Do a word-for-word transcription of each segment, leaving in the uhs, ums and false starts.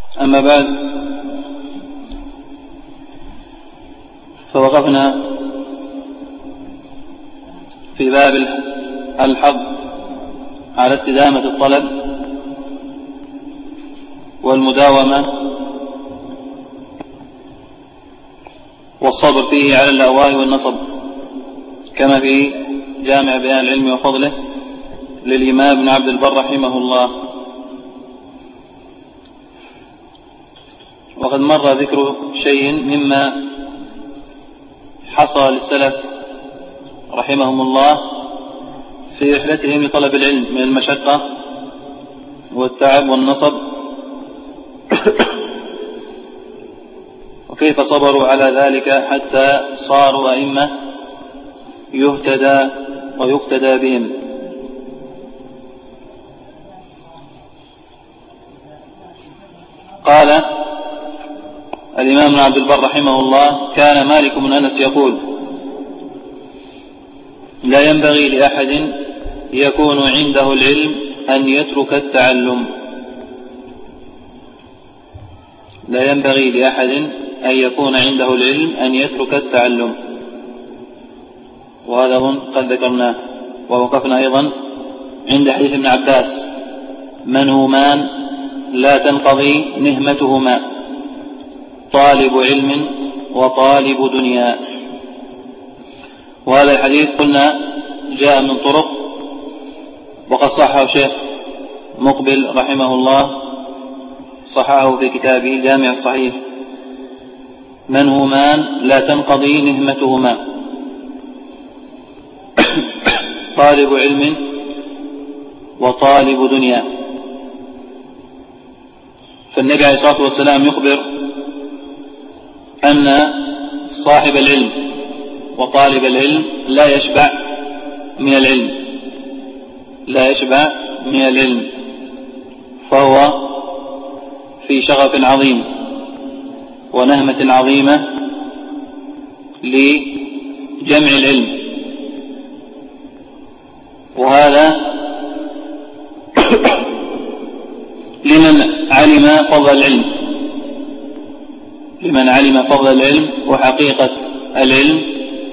أما بعد، فوقفنا في باب الحظ على استدامة الطلب والمداومة والصبر فيه على الأهواء والنصب، كما في جامع بيان العلم وفضله للإمام ابن عبد البر رحمه الله. وقد مر ذكر شيء مما حصل للسلف رحمهم الله في رحلتهم لطلب العلم من المشقة والتعب والنصب، وكيف صبروا على ذلك حتى صاروا أئمة يهتدى ويقتدى بهم. قال الإمام ابن عبد البر رحمه الله: كان مالك بن أنس يقول: لا ينبغي لأحد يكون عنده العلم أن يترك التعلم. لا ينبغي لأحد أن يكون عنده العلم أن يترك التعلم. وهذا قد ذكرناه ووقفنا أيضا عند حديث ابن عباس: منهومان لا تنقضي نهمتهما، طالب علم وطالب دنيا. وهذا الحديث قلنا جاء من طرق، وقد صححه شيخ مقبل رحمه الله، صححه في كتابه الجامع الصحيح: منهومان لا تنقضي نهمتهما، طالب علم وطالب دنيا. فالنبي عليه الصلاة والسلام يخبر أن صاحب العلم وطالب العلم لا يشبع من العلم، لا يشبع من العلم، فهو في شغف عظيم ونهمة عظيمة لجمع العلم. وهذا لمن علم فضل العلم، لمن علم فضل العلم وحقيقة العلم،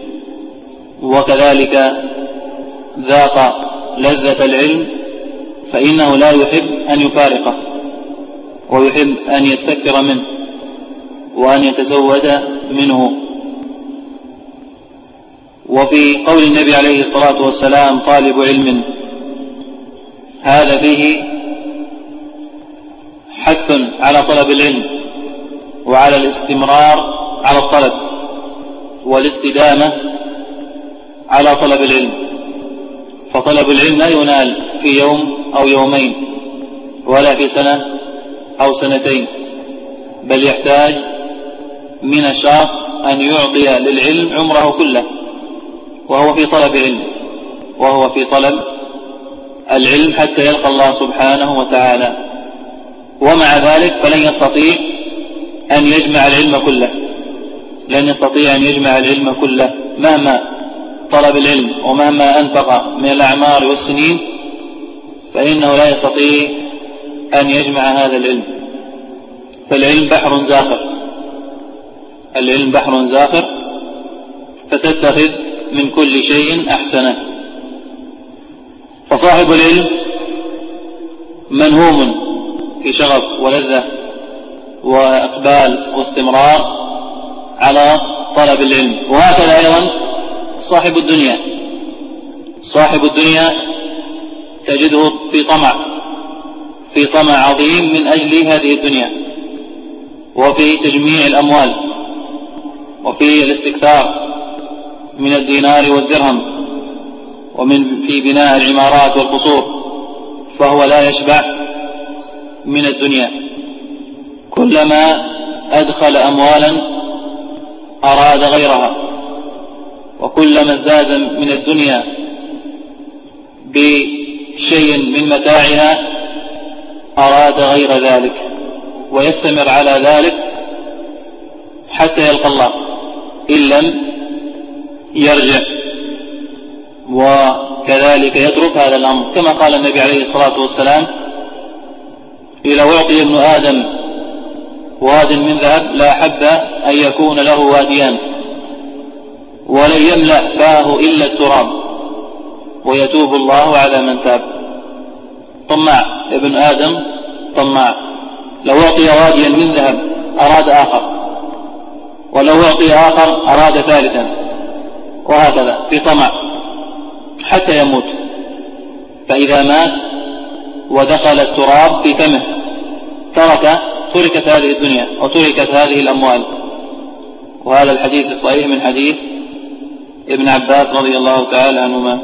وكذلك ذاق لذة العلم، فإنه لا يحب أن يفارقه، ويحب أن يستكثر منه وأن يتزود منه. وفي قول النبي عليه الصلاة والسلام: طالب علم، هذا فيه حث على طلب العلم وعلى الاستمرار على الطلب والاستدامة على طلب العلم. فطلب العلم لا ينال في يوم أو يومين ولا في سنة أو سنتين، بل يحتاج من الشخص أن يعطي للعلم عمره كله، وهو في طلب علم، وهو في طلب العلم حتى يلقى الله سبحانه وتعالى. ومع ذلك فلن يستطيع أن يجمع العلم كله، لن يستطيع أن يجمع العلم كله مهما طلب العلم ومهما أنفق من الأعمار والسنين، فإنه لا يستطيع أن يجمع هذا العلم. فالعلم بحر زاخر، العلم بحر زاخر، فتتخذ من كل شيء أحسنه. فصاحب العلم منهوم في شغف ولذة وإقبال واستمرار على طلب العلم. وهكذا أيضا صاحب الدنيا، صاحب الدنيا تجده في طمع، في طمع عظيم من أجل هذه الدنيا، وفي تجميع الأموال، وفي الاستكثار من الدينار والدرهم، ومن في بناء العمارات والقصور، فهو لا يشبع من الدنيا. كلما أدخل أموالا أراد غيرها، وكلما ازداد من الدنيا بشيء من متاعها أراد غير ذلك، ويستمر على ذلك حتى يلقى الله إن لم يرجع، وكذلك يترك هذا الأمر، كما قال النبي عليه الصلاة والسلام: إذا أعطي ابن آدم واد من ذهب لا حب أن يكون له واديان، ولن يملأ فاه إلا التراب، ويتوب الله على من تاب. طماع ابن آدم طماع، لو أعطي واديا من ذهب أراد آخر، ولو أعطي آخر أراد ثالثا، وهكذا في طمع حتى يموت. فإذا مات ودخل التراب في فمه ترك تركت هذه الدنيا وتركت هذه الأموال. وهذا الحديث الصحيح من حديث ابن عباس رضي الله تعالى عنهما.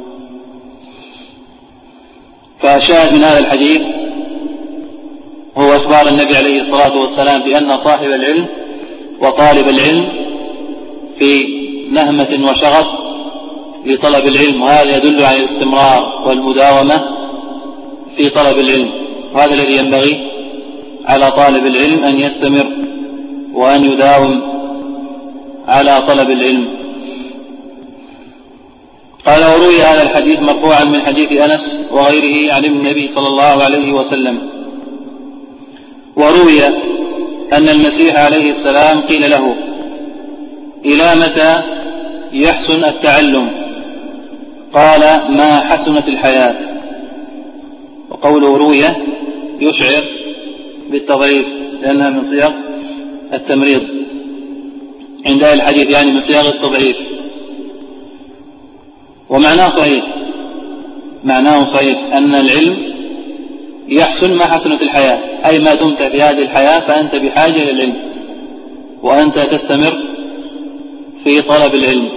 فشاهد من هذا الحديث هو أخبار النبي عليه الصلاة والسلام بأن صاحب العلم وطالب العلم في نهمة وشغف لطلب العلم، وهذا يدل على الاستمرار والمداومة في طلب العلم. وهذا الذي ينبغي على طالب العلم أن يستمر وأن يداوم على طلب العلم. قال: وروي هذا الحديث مرفوعا من حديث أنس وغيره عن النبي صلى الله عليه وسلم. وروي أن المسيح عليه السلام قيل له: إلى متى يحسن التعلم؟ قال: ما حسنت الحياة. وقوله روي يشعر بالتضعيف لأنها من صيغ التمريض عند أهل الحديث، يعني من صيغ التضعيف، ومعناه صحيح، معناه صحيح أن العلم يحسن ما حسنت الحياة، أي ما دمت في هذه الحياة فأنت بحاجة للعلم، وأنت تستمر في طلب العلم.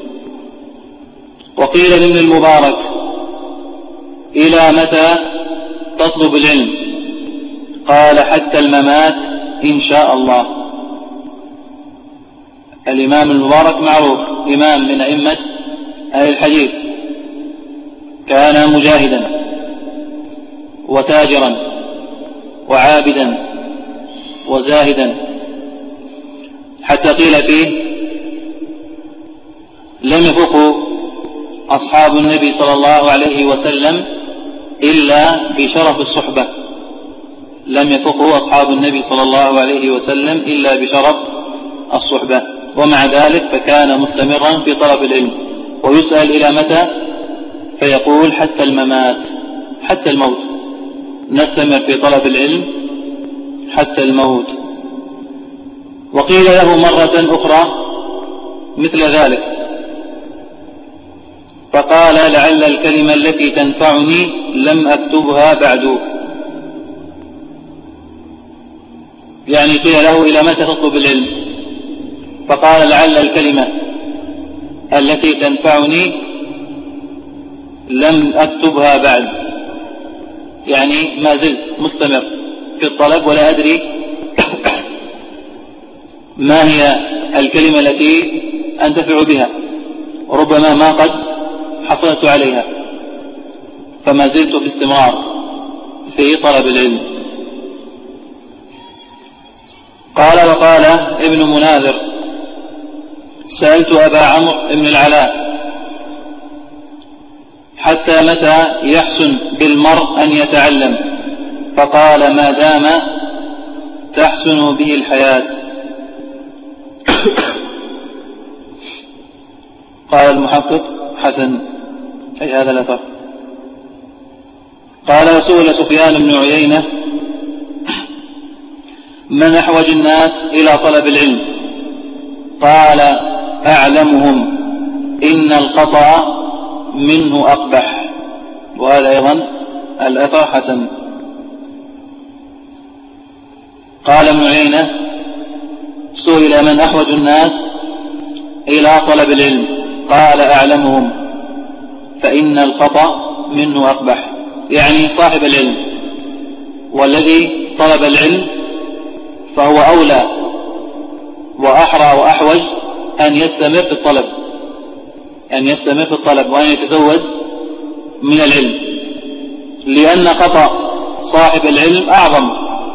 وقيل لابن المبارك: إلى متى تطلب العلم؟ قال: حتى الممات إن شاء الله. الإمام المبارك معروف إمام من أئمة أهل الحديث، كان مجاهدا وتاجرا وعابدا وزاهدا، حتى قيل فيه: لم يفقه أصحاب النبي صلى الله عليه وسلم إلا بشرف الصحبة، لم يفقه أصحاب النبي صلى الله عليه وسلم إلا بشرف الصحبة. ومع ذلك فكان مستمرا في طلب العلم، ويسأل: إلى متى؟ فيقول: حتى الممات، حتى الموت، نستمر في طلب العلم حتى الموت. وقيل له مرة أخرى مثل ذلك، فقال: لعل الكلمة التي تنفعني لم أكتبها بعد. يعني قيل له: إلى متى تطلب العلم؟ فقال: لعل الكلمة التي تنفعني لم أكتبها بعد، يعني ما زلت مستمر في الطلب ولا أدري ما هي الكلمة التي أنتفع بها، وربما ما قد حصلت عليها، فما زلت في استمرار في طلب العلم. قال: وقال ابن مناذر: سألت أبا عمرو بن العلاء: حتى متى يحسن بالمرء أن يتعلم؟ فقال: ما دام تحسن به الحياة. قال المحقق: حسن، أي هذا الأثر. قال: وسئل سفيان بن عيينة: من أحوج الناس إلى طلب العلم؟ قال: أعلمهم، إن القطع منه أقبح. وهذا أيضا الأثر حسن. قال ابن عيينة: سئل من أحوج الناس إلى طلب العلم؟ قال: أعلمهم، فإن الخطأ منه أقبح، يعني صاحب العلم، والذي طلب العلم فهو أولى وأحرى وأحوج أن يستمر في الطلب، أن يستمر في الطلب وأن يتزود من العلم، لأن خطأ صاحب العلم أعظم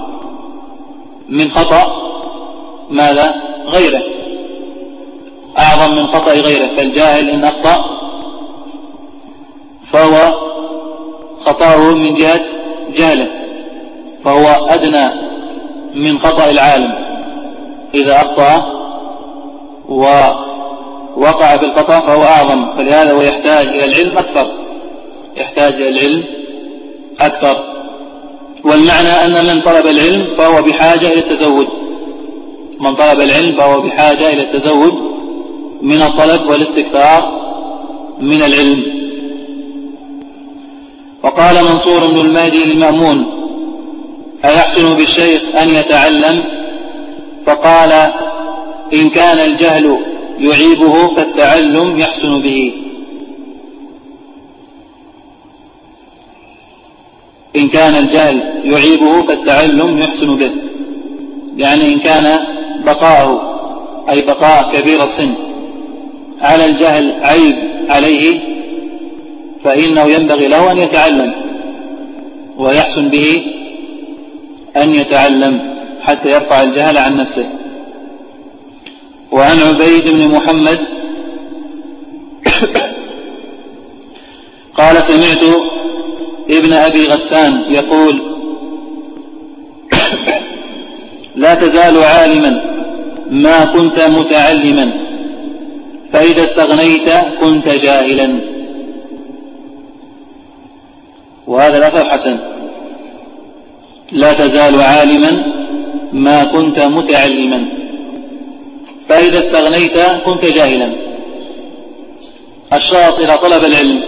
من خطأ ماذا؟ غيره، أعظم من خطأ غيره. فالجاهل إن أخطأ فهو خطأه من جهة جهله، فهو أدنى من خطأ العالم، إذا أخطأ ووقع في الخطأ فهو أعظم، فلهذا هو يحتاج إلى العلم أكثر، يحتاج إلى العلم أكثر. والمعنى أن من طلب العلم فهو بحاجة إلى التزود، من طلب العلم فهو بحاجة إلى التزود من الطلب والاستكثار من العلم. وقال منصور بن المهدي للمأمون: أيحسن بالشيخ أن يتعلم؟ فقال: إن كان الجهل يعيبه فالتعلم يحسن به. إن كان الجهل يعيبه فالتعلم يحسن به، يعني إن كان بقاءه أي بقاء كبير السن على الجهل عيب عليه فإنه ينبغي له أن يتعلم، ويحسن به أن يتعلم حتى يرفع الجهل عن نفسه. وعن عبيد بن محمد قال: سمعت ابن أبي غسان يقول: لا تزال عالما ما كنت متعلما، فإذا استغنيت كنت جاهلا. وهذا الأثر حسن: لا تزال عالما ما كنت متعلما، فإذا استغنيت كنت جاهلا. الشخص إذا طلب العلم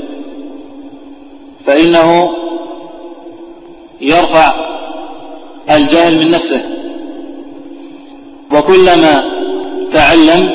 فإنه يرفع الجهل من نفسه، وكلما تعلم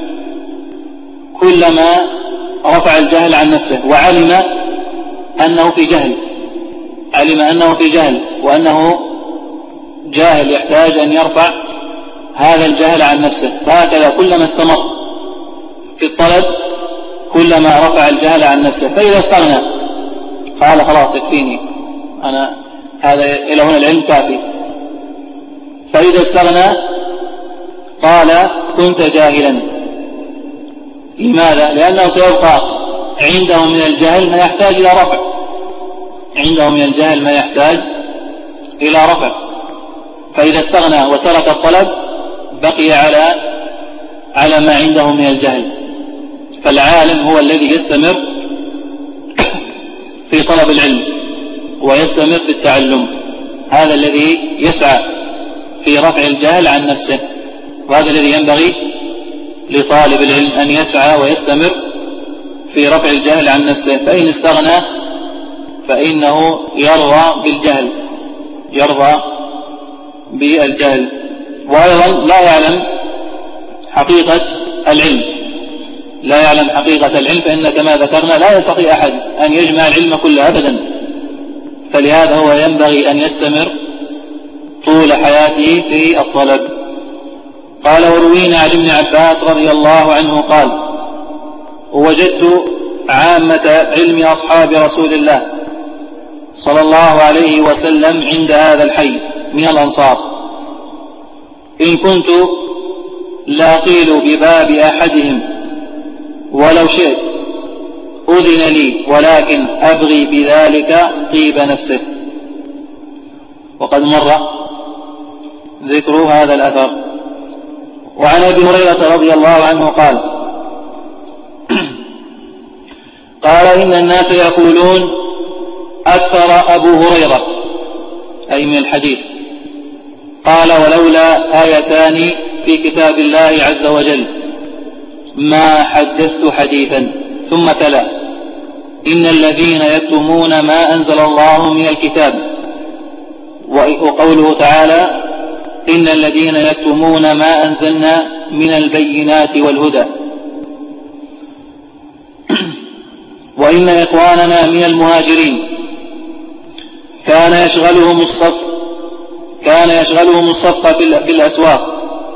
كلما رفع الجهل عن نفسه، وعلم أنه في جهل، علم أنه في جهل وأنه جاهل يحتاج أن يرفع هذا الجهل عن نفسه. فهكذا كلما استمر في الطلب كلما رفع الجهل عن نفسه. فإذا استغنى قال: خلاص يكفيني أنا هذا إلى هنا العلم كافي. فإذا استغنى قال: كنت جاهلا. لماذا؟ لأنه سيبقى عنده من الجهل ما يحتاج إلى رفع، عنده من الجهل ما يحتاج إلى رفع. فإذا استغنى وترك الطلب بقي على على ما عنده من الجهل. فالعالم هو الذي يستمر في طلب العلم ويستمر في التعلم، هذا الذي يسعى في رفع الجهل عن نفسه، وهذا الذي ينبغي لطالب العلم أن يسعى ويستمر في رفع الجهل عن نفسه. فإن استغنى فإنه يرضى بالجهل، يرضى بالجهل. وأيضا لا يعلم حقيقة العلم، لا يعلم حقيقة العلم، فإن كما ذكرنا لا يستطيع أحد أن يجمع العلم كله أبدا، فلهذا هو ينبغي أن يستمر طول حياته في الطلب. قال: وروينا عن ابن عباس رضي الله عنه قال: وجدت عامة علم أصحاب رسول الله صلى الله عليه وسلم عند هذا الحي من الأنصار، إن كنت لاقيل بباب أحدهم ولو شئت أذن لي، ولكن أبغي بذلك طيب نفسه. وقد مر ذكر هذا الأثر. وعن أبي هريرة رضي الله عنه قال: قال: إن الناس يقولون أكثر أبو هريرة، أي من الحديث. قال: ولولا آيتان في كتاب الله عز وجل ما حدثت حديثا. ثم تلا: إن الذين يكتمون ما أنزل الله من الكتاب. وقوله تعالى: إن الذين يكتمون ما أنزلنا من البينات والهدى. وإن إخواننا من المهاجرين كان يشغلهم الصف كان يشغلهم الصفق بالأسواق،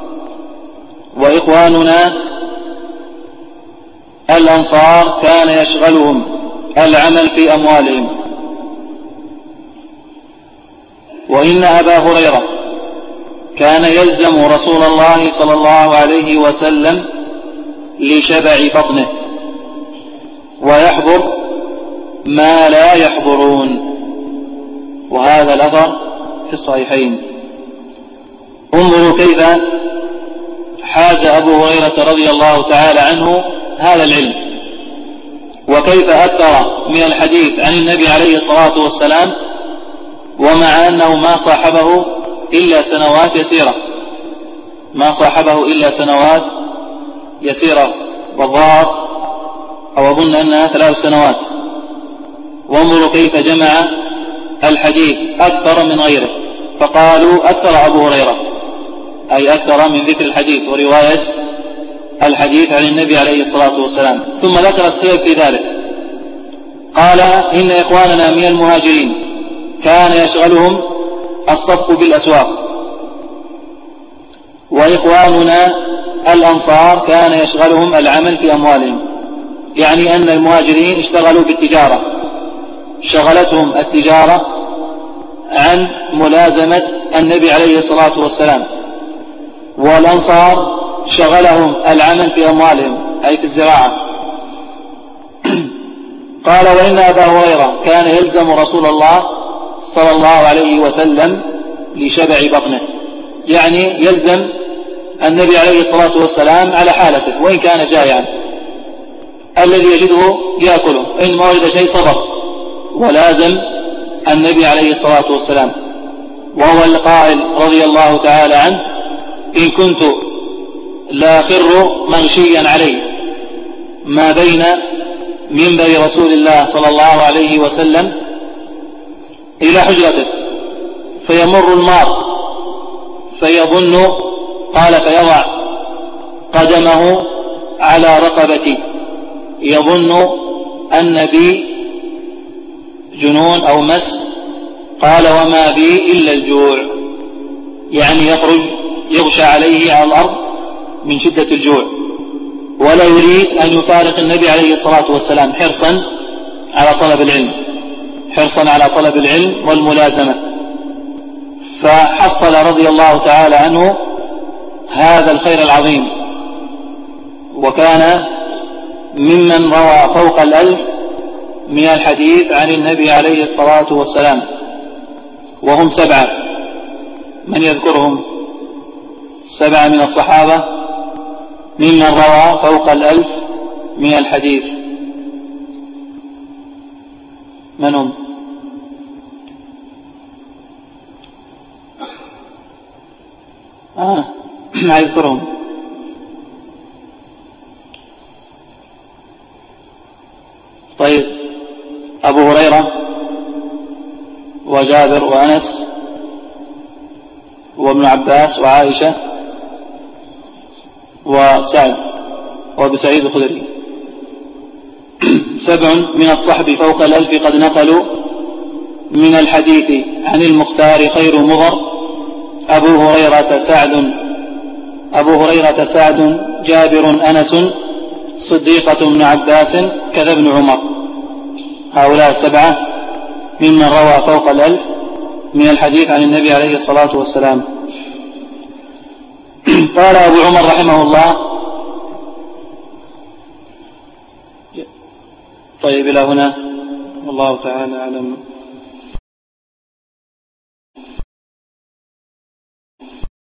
وإخواننا الأنصار كان يشغلهم العمل في أموالهم. وإن أبا هريرة كان يلزم رسول الله صلى الله عليه وسلم لشبع بطنه ويحضر ما لا يحضرون. وهذا الأثر في الصحيحين. انظروا كيف حاز أبو هريرة رضي الله تعالى عنه هذا العلم، وكيف أكثر من الحديث عن النبي عليه الصلاة والسلام، ومع أنه ما صاحبه إلا سنوات يسيرة، ما صاحبه إلا سنوات يسيرة، والظاهر أو أظن أنها ثلاث سنوات. وانظروا كيف جمع الحديث أكثر من غيره، فقالوا أكثر أبو هريرة، أي أكثر من ذكر الحديث ورواية الحديث عن النبي عليه الصلاة والسلام. ثم ذكر السبب في ذلك، قال إن إخواننا من المهاجرين كان يشغلهم الصفق بالأسواق، وإخواننا الأنصار كان يشغلهم العمل في أموالهم، يعني أن المهاجرين اشتغلوا بالتجارة، شغلتهم التجارة عن ملازمة النبي عليه الصلاة والسلام، والأنصار شغلهم العمل في أموالهم أي في الزراعة. قال وإن أبا هريرة كان يلزم رسول الله صلى الله عليه وسلم لشبع بطنه، يعني يلزم النبي عليه الصلاة والسلام على حالته وإن كان جائعا، الذي يجده يأكله، إن ما وجد شيء صبر ولازم النبي عليه الصلاة والسلام. وهو القائل رضي الله تعالى عنه إن كنت لا خر مغشيا علي ما بين منبر رسول الله صلى الله عليه وسلم إلى حجرته فيمر المار فيظن، قال فيضع قدمه على رقبتي يظن أن بي جنون أو مس، قال وما بي إلا الجوع، يعني يخرج يغشى عليه على الأرض من شدة الجوع، ولا يريد أن يفارق النبي عليه الصلاة والسلام حرصا على طلب العلم، حرصا على طلب العلم والملازمة. فحصل رضي الله تعالى عنه هذا الخير العظيم، وكان ممن روى فوق الألف من الحديث عن النبي عليه الصلاة والسلام، وهم سبعة. من يذكرهم؟ سبعة من الصحابة ممن روى فوق الألف من الحديث. من هم؟ آه ما يذكرهم. طيب أبو هريرة وجابر وأنس وابن عباس وعائشة وسعد وابو سعيد الخدري. سبع من الصحب فوق الألف قد نقلوا من الحديث عن المختار خير مضر، أبو هريرة سعد أبو هريرة سعد جابر أنس صديقة ابن عباس كذا ابن عمر. هؤلاء السبعة ممن روى فوق الألف من الحديث عن النبي عليه الصلاة والسلام. قال أبو عمر رحمه الله. طيب إلى هنا والله تعالى أعلم.